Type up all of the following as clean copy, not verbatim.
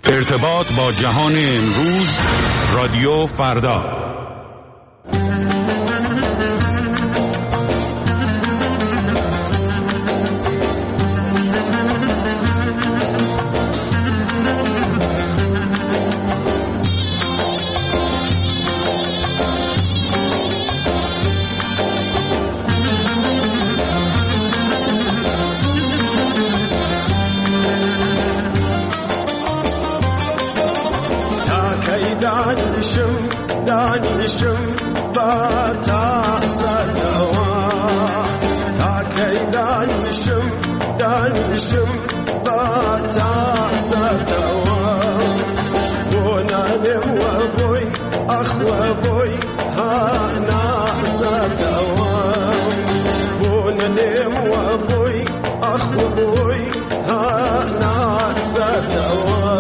ارتباط با جهان امروز، رادیو فردا. دانشم با تاسدوا تاکی دانشم با تاسدوا بونانم و بوی اخ و بوی ها ناسدوا بونانم و بوی اخ و بوی ها ناسدوا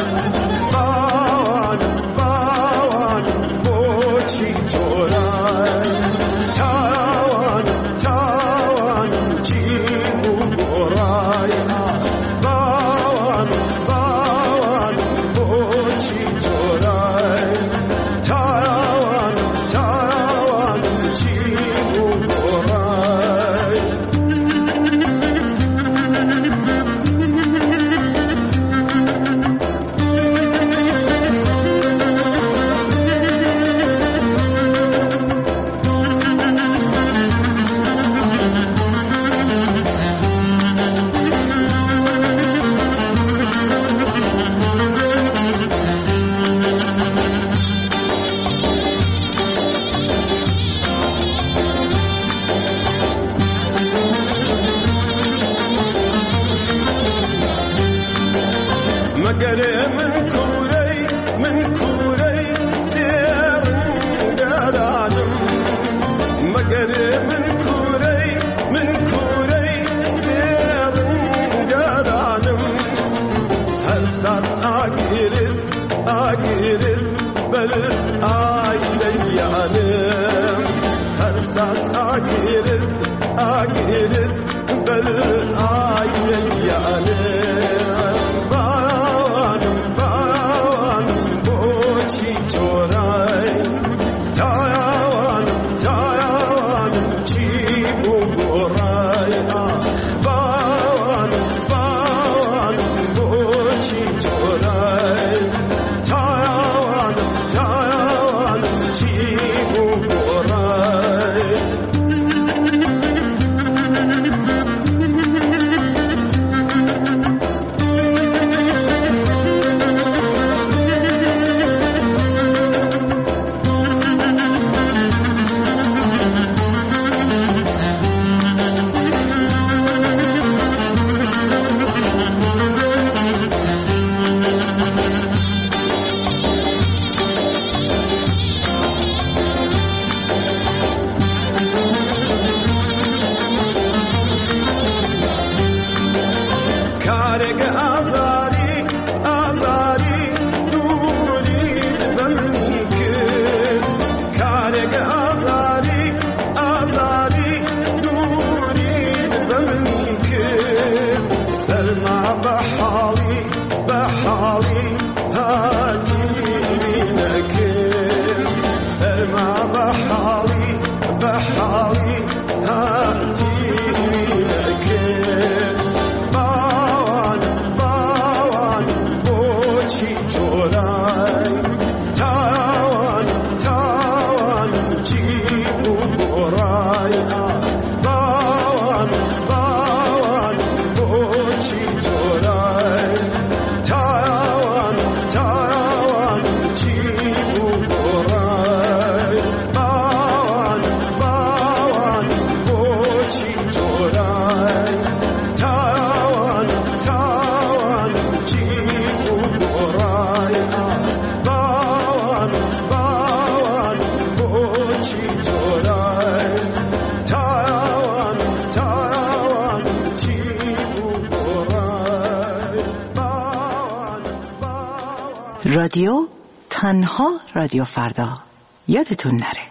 رادیو تنها رادیو فردا، یادتون نره.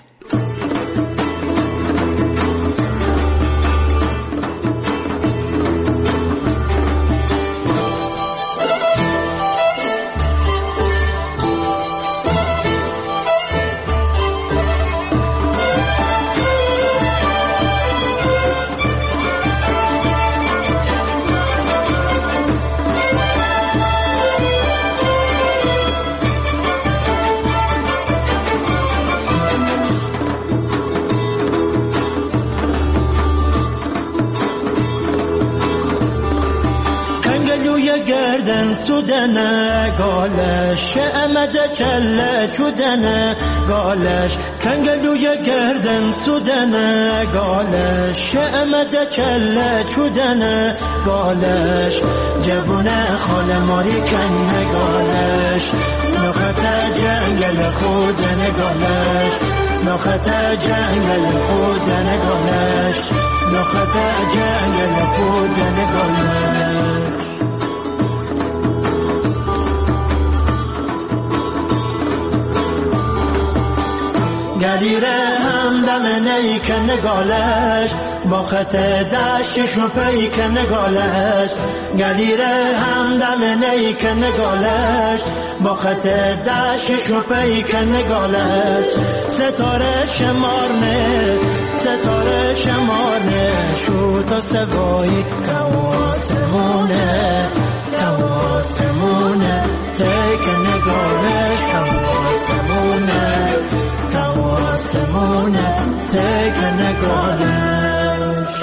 گردن سودنه گالش امده کله چودنه گالش کنگلوی گردن سودنه گالش امده کله چودنه گالش جوونه خال ماری کنه گالش نخت جنگل خودنه گالش نخت جنگل خودنه گالش نخت جنگل خودنه گالش گلیره همدم نیکن گالش با خط دشتش و پیکن گالش گلیره همدم نیکن گالش با خط دشتش و پیکن گالش ستاره شمارنه ستاره شمارنه شو تا سوایی کواسمونه کواسمونه تیکن گالش کواسمونه کواسمونه تیکن گالش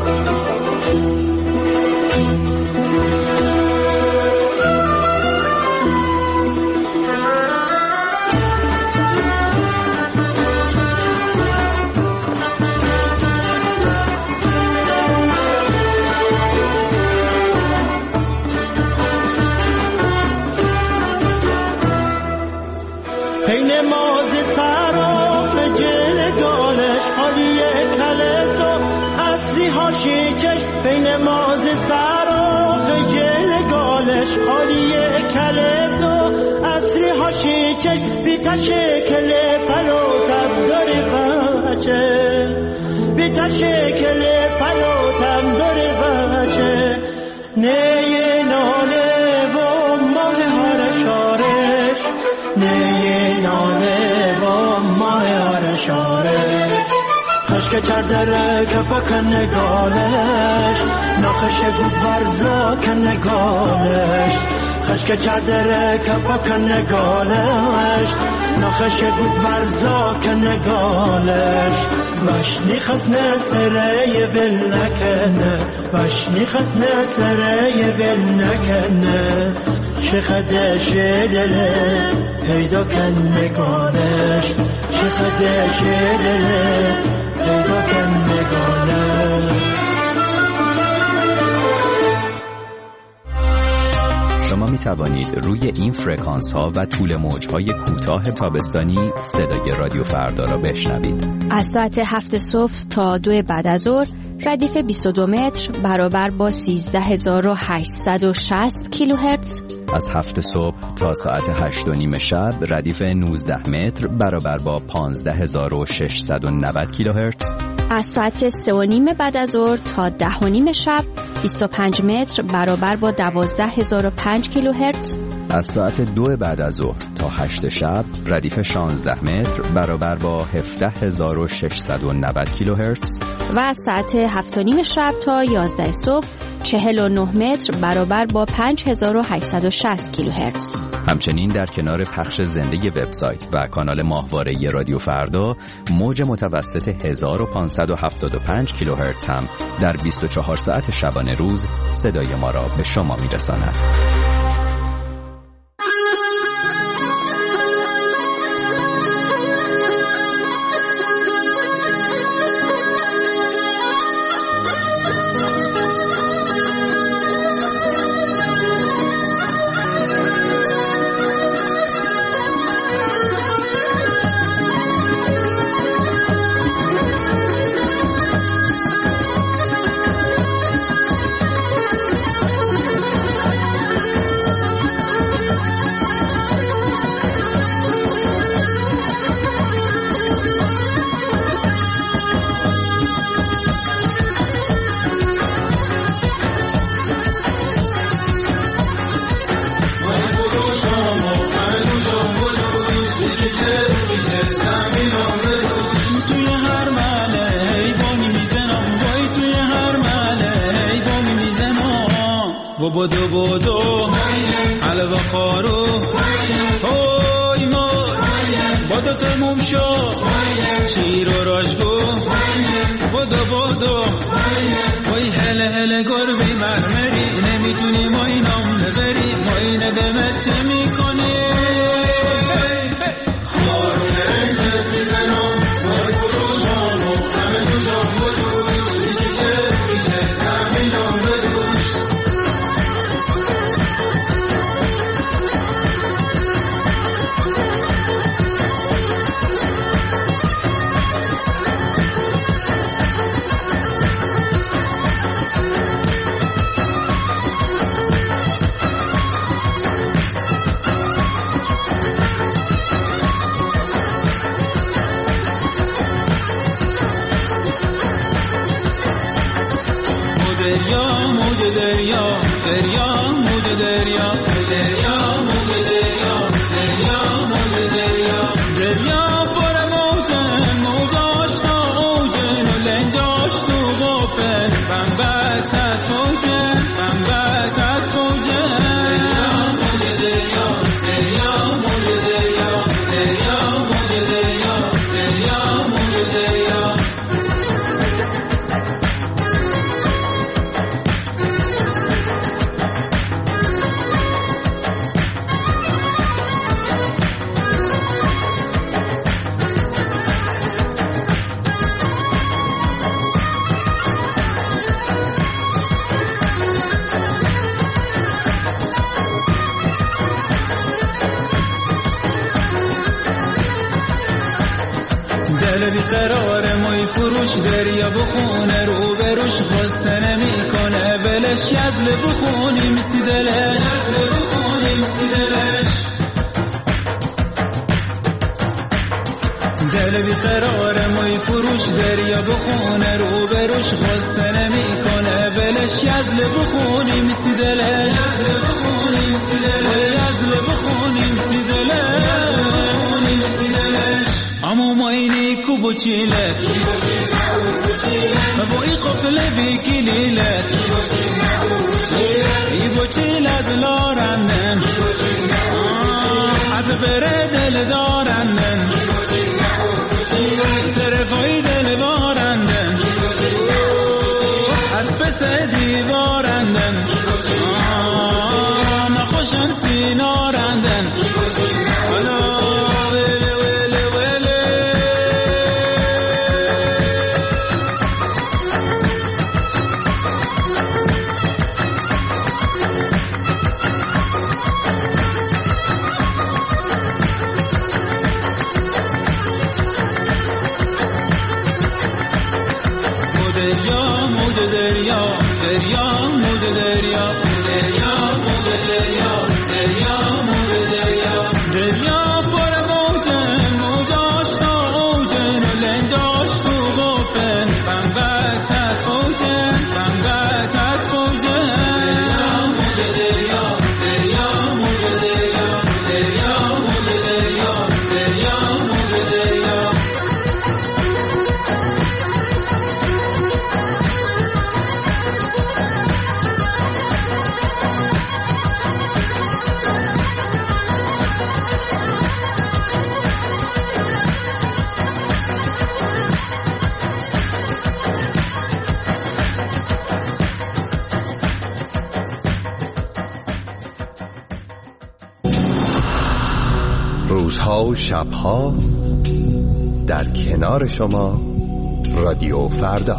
پین مازی سراخ جل گالش حالی کلس و اصلی هاشی چش پین مازی سراخ جل گالش حالی کلس و اصلی هاشی چش بیتا شکل پلو تب داری بچه بیتا شکل پلو تب داری بچه نیه ناله و ماه هارشارش نیه ناله و ماه هارشارش خشک چردره که پکن نگالش نخش بود برزا کن نگالش خشک چردره که پکن نگالش نخش بود برزا کن نگالش باشنی خس نسره بل نکنه باشنی خس نسره بل نکنه شخدش دله پیدا کن نگالش شخدش دله پیدا کن نگالش. شما می توانید روی این فرکانس ها و طول موج های کوتاه تابستانی صدای رادیو فردا را بشنوید. از ساعت 7 صبح تا 2 بعد از ظهر ردیف 22 متر برابر با 13860 کیلوهرتز. از 7 صبح تا ساعت 8:30 شب ردیف 19 متر برابر با 15690 کیلوهرتز. از ساعت 3:30 بعد از ظهر تا 10:30 شب 25 متر برابر با 12005 کیلوهرتز. از ساعت 2 بعد از ظهر تا 8 شب ردیف 16 متر برابر با 17690 کیلوهرتز. و از ساعت 7:30 شب تا 11 صبح 49 متر برابر با 5860 کیلوهرتز. همچنین در کنار پخش زنده وبسایت و کانال ماهواره رادیو فردا موج متوسط 1575 کیلوهرتز هم در 24 ساعت شبانه روز صدای ما را به شما میرساند. بدو بدو حلوه خارو های مار بدو تموم شو شیر و راشگو بدو بدو وای هله هله گربی مرمری نمیتونی ما اینام نبری ما اینه دمت میکنی خاطر جد میزنم بای بروشانو همه دو جام بجوش میشه زمینم بدوش بیقرار مای فروش دریا بخونه رو بروش خسته نمیکنه ولش یزل بخونی میسی دلش دل بیقرار مای فروش دریا بخونه رو بروش خسته نمیکنه ولش یزل بخونی میسی دلش یزل بخونی میسی دلش اما ما اینی کو بچیلت ما بایی خفله بیکلیلت ای بچیلت لارندن از بره دل دارندن طرفای دل بارندن از پس دیوارندن نخوشن سینارندن روزها و شبها در کنار شما رادیو فردا.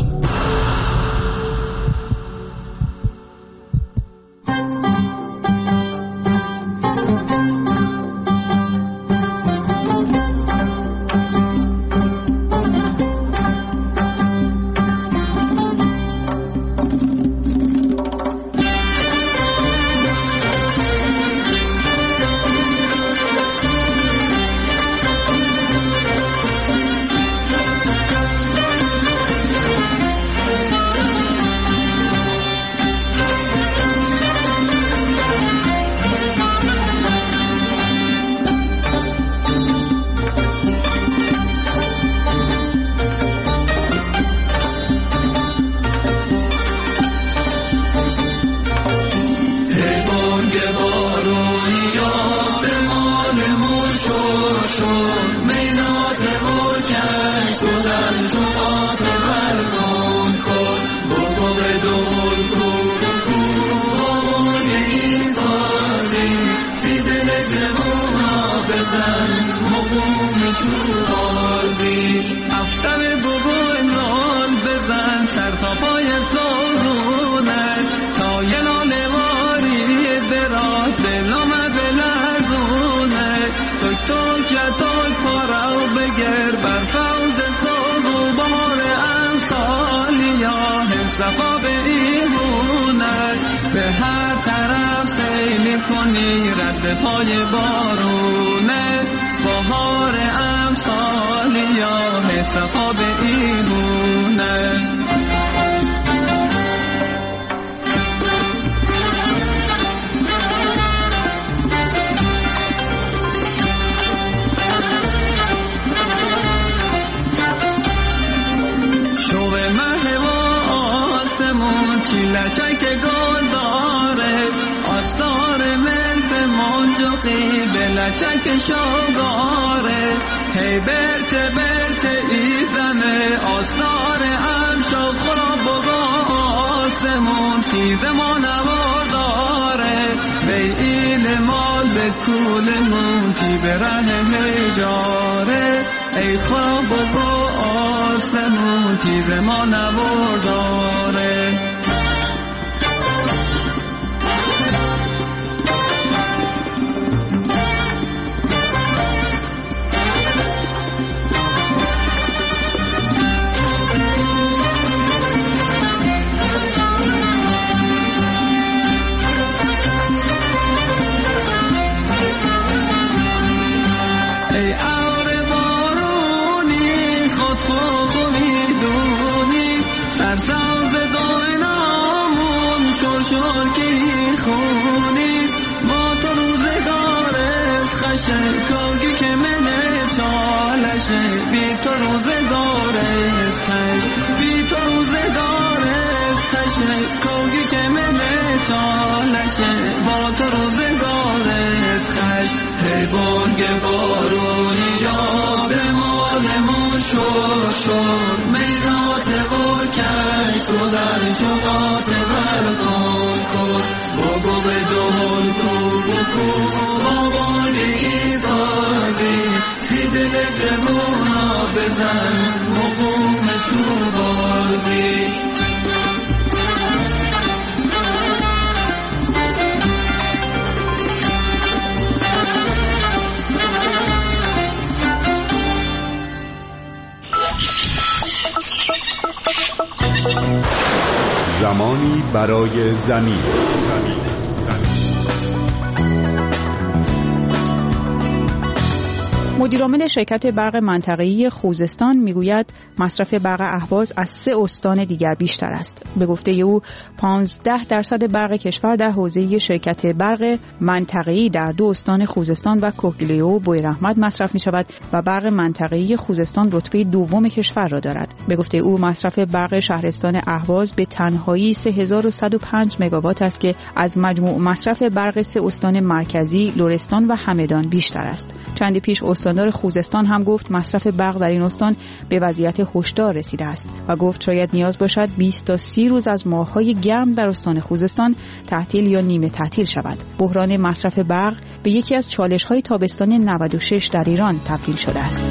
جتای پارو بگر بر فوز ساز و بهار امسالی یا صفا به ایمونه به هر طرف سیل کنی رد پای بارونه بهار امسالی یا صفا به ایمونه لچک گل داره آستار منس منجقی به لچک شاگاره هی برچه برچه ایزنه آستار امشا خراب بگا آسمون چیز ما نوار داره به ایل مال به کول مونتی به ره هجاره ای خراب بگا آسمون چیز ما نوار داره ای آور بارونی خود خود میدونی سرساز داینامون شور کی خونی ما تو روزگارش خشه کاگی که منه چالشه بی تو روزگارش خش بی تو روزگارش خشه کاگی که منه چالشه با تو روزگارش خش ای بانگ بارونی یا به مالمون شور میدات و کش رو در شبات برگان کن بگو به دول کو بکو با بانگی سازی سی دل جمونا بزن مقوم شور بازی زمانی برای زمین. مدیرعامل شرکت برق منطقه‌ای خوزستان میگوید مصرف برق اهواز از 3 استان دیگر بیشتر است. به گفته او 15% برق کشور در حوزه شرکت برق منطقه‌ای در 2 استان خوزستان و کهگیلویه و بویراحمد مصرف می‌شود و برق منطقه‌ای خوزستان رتبه دوم کشور را دارد. به گفته او مصرف برق شهرستان اهواز به تنهایی 3105 مگاوات است که از مجموع مصرف برق 3 استان مرکزی، لرستان و همدان بیشتر است. چندی پیش استاندار خوزستان هم گفت مصرف برق در این استان به وضعیت هشدار رسیده است و گفت شاید نیاز باشد 20 تا 30 روز از ماه‌های گرم در استان خوزستان تعطیل یا نیمه تعطیل شود. بحران مصرف برق به یکی از چالش‌های تابستان 96 در ایران تبدیل شده است.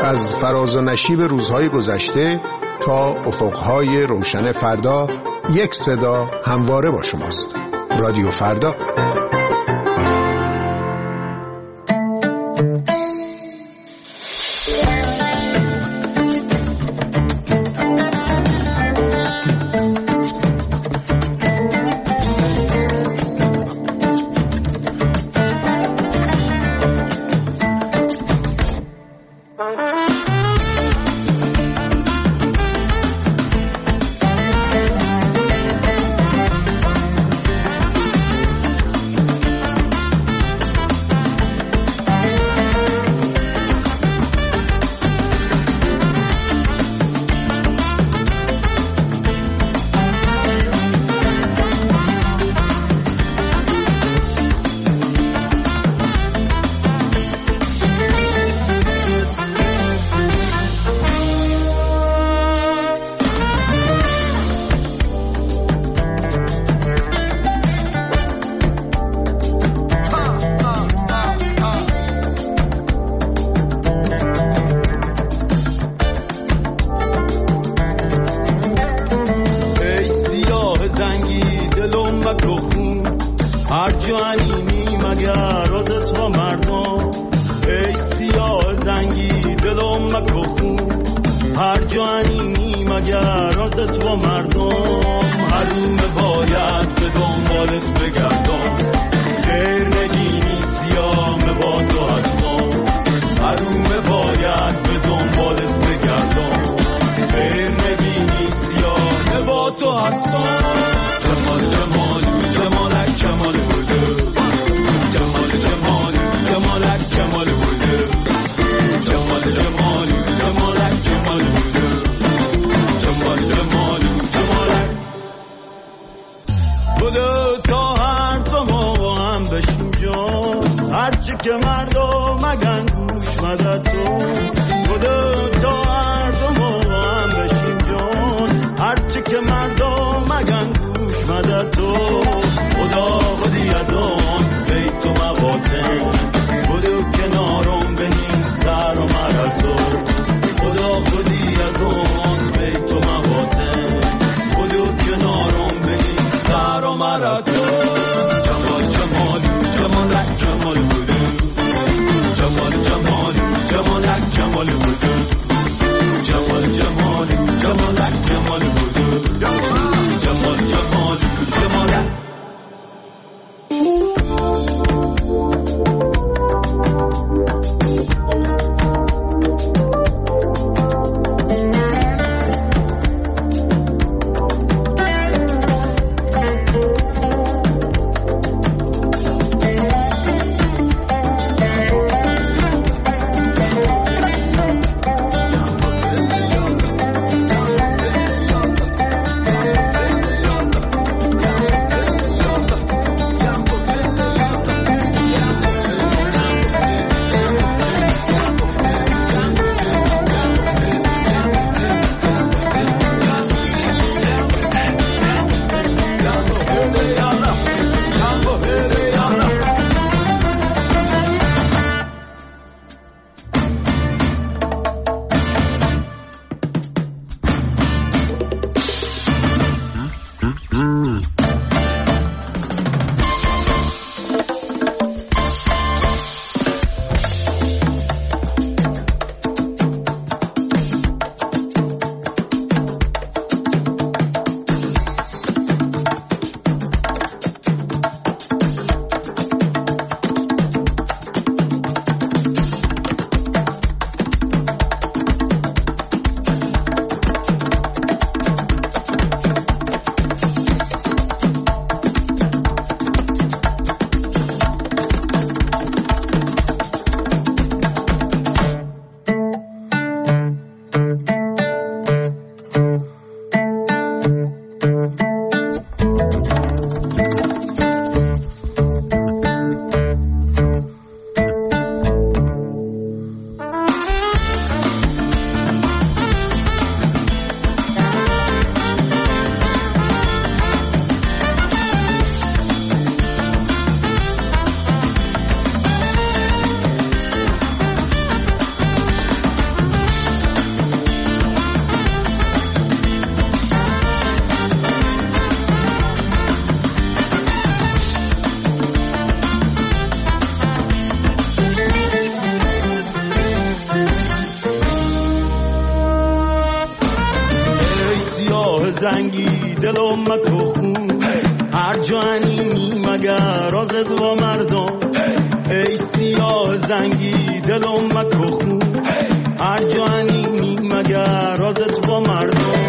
از فراز و نشیب روزهای گذشته تا افقهای روشن فردا، یک صدا همواره با شماست. رادیو فردا. دلم مکو خون هر جا انیمی مگر رازت با مردم ای سیاه زنگی دلم مکو خون هر جا انیمی مگر رازت با مردم